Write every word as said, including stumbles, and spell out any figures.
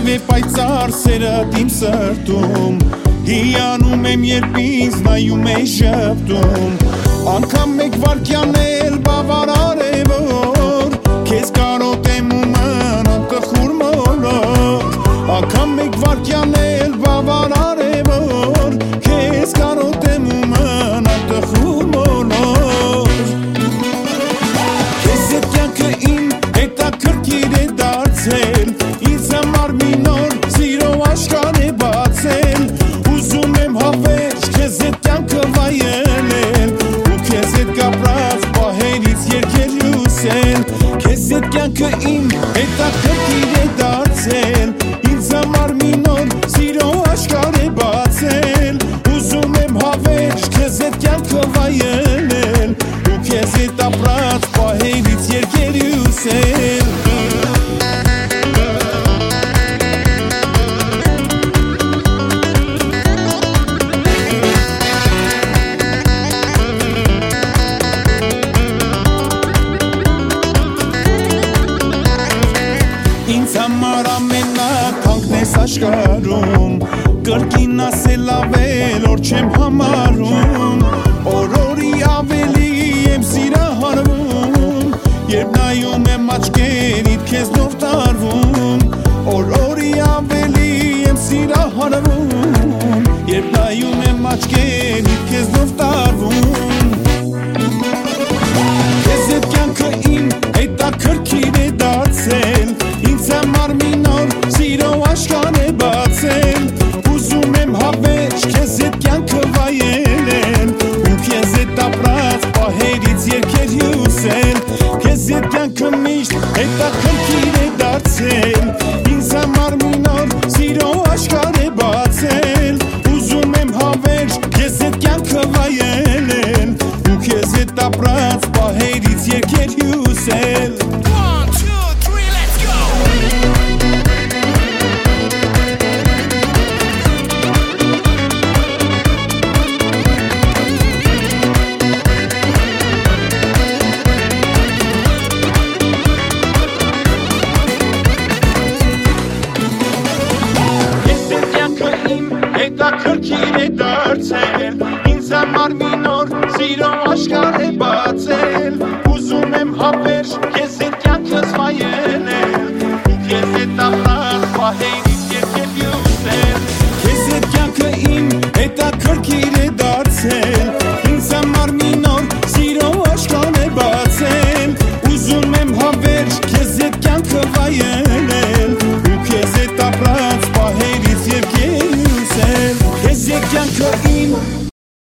Եվ է պայծառ սերդ իմ սրտում Հիանում եմ երբ ինձ նայում է շպտում Անգամ մեկ վարկյան էլ բավարար է որ Քեզ կարոտեմ ու մնամ տխուր մոլոր Անգամ մեկ վարկյան էլ բավարար է որ Քեզ կարոտեմ ու մնամ տխուր մոլոր Քեզ հետ կյանքը իմ հետաքրքիր է դարձել Ինձ համար մի նոր սիրո աշխարհ է բացել Ուզում եմ հավերժ քեզ հետ կյանքը վայելել Ու քեզ հետ կապրած պահերից երգեր հյուսել Քեզ հետ կյանքը իմ հետաքրքիր է դարձել Ինձ համար մի նոր սիրո աշխարհ է բացել Ուզում եմ հավերժ քեզ հետ կյանքը վայելել Ու քեզ հետ ապրած պահերից երգեր հյուսել Ինձ համար ամենաթանկն ես աշխարհում Կրկին ասել ավելորդ չեմ համարում Օր-օրի ավելի եմ սիրահարվում Երբ նայում եմ աչքերիդ քեզնով տարվում Օր-օրի ավելի եմ սիրահարվում Երբ նայում եմ աչքերիդ քեզնով տարվում Քեզ հետ կյանքը իմ հետաքրքիր է դարձել Ինձ համար մի նոր սիրո աշխարհ է բացել Ուզում եմ հավերժ քեզ հետ կյանքը վայելել Ու քեզ հետ ապրած պահերից երգեր հյուսել Քեզ հետ կյանքը միշտ հետաքրքիր է դարձել Ինձ համար մի նոր սիրո աշխարհ է բացել Ուզում եմ հավերժ քեզ հետ կյանքը վայելել Ու քեզ հետ ապրած պահերից երգեր հյուսել Հետաքրքիր է դարձել Ինձ համար մի նոր սիրո աշխարհ է բացել Ուզում եմ հավերժ քեզ հետ կյանքս վայել